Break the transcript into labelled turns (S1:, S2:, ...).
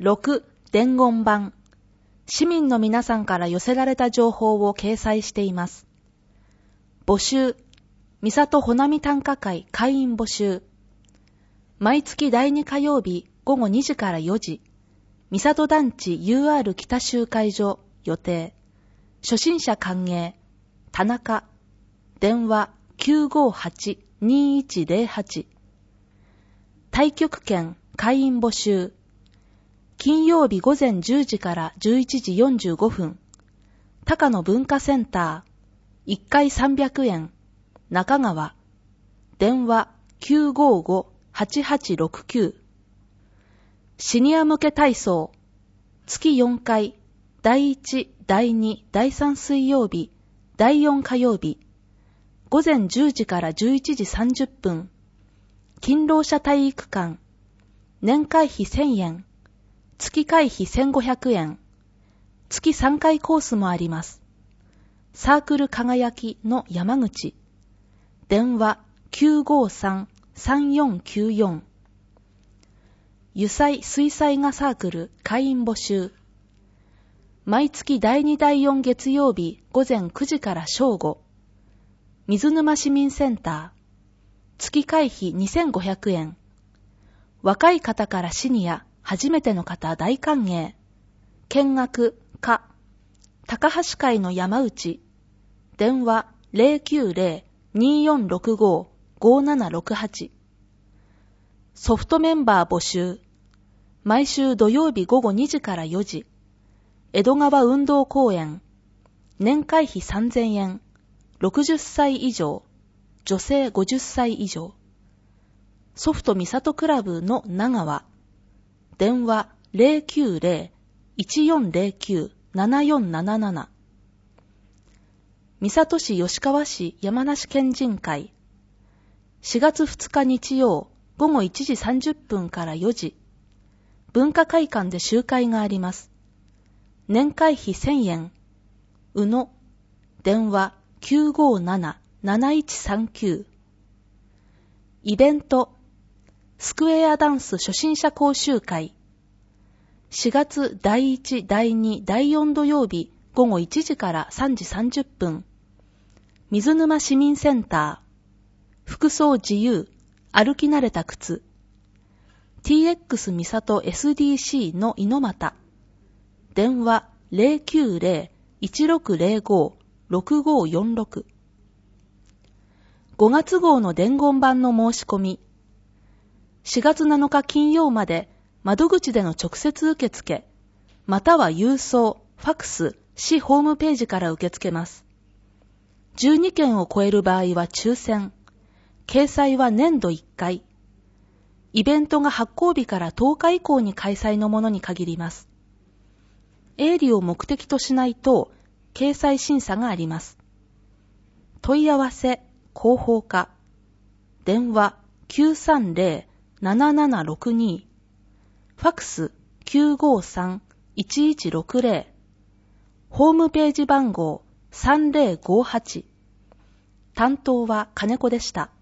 S1: 6. 伝言板。市民の皆さんから寄せられた情報を掲載しています。募集。三郷ほなみ短歌会会員募集。毎月第2火曜日午後2時から4時。三郷団地 UR 北集会所予定。初心者歓迎。田中。電話 958-2108。太極拳会員募集。金曜日午前10時から11時45分。高野文化センター。1回300円。中川。電話 955-8869。シニア向け体操。月4回。第1、第2、第3水曜日。第4火曜日。午前10時から11時30分。勤労者体育館。年会費1000円。月会費1500円。月3回コースもあります。サークル輝きの山口。電話 953-3494。油彩水彩画サークル会員募集。毎月第2第4月曜日午前9時から正午。水沼市民センター。月会費2500円。若い方からシニア、初めての方大歓迎。見学、高橋会の山内。電話 090-2465-5768。ソフトメンバー募集。毎週土曜日午後2時から4時。江戸川運動公園。年会費3000円。60歳以上。女性50歳以上。ソフト三郷クラブの長和。電話 090-1409-7477。三郷市吉川市山梨県人会。4月2日日曜午後1時30分から4時。文化会館で集会があります。年会費1000円。宇野。電話 957-7139。イベント。スクエアダンス初心者講習会。4月第1、第2、第4土曜日午後1時から3時30分。水沼市民センター。服装自由。歩き慣れた靴。TX 三郷 SDC の猪俣。電話 090-1605-6546。5月号の伝言板の申し込み。4月7日金曜まで窓口での直接受付、または郵送、ファクス、市ホームページから受け付けます。12件を超える場合は抽選。掲載は年度1回。イベントが発行日から10日以降に開催のものに限ります。営利を目的としないと、掲載審査があります。問い合わせ、広報課。電話 930-7762。ファクス 953-1160。ホームページ番号3058。担当は金子でした。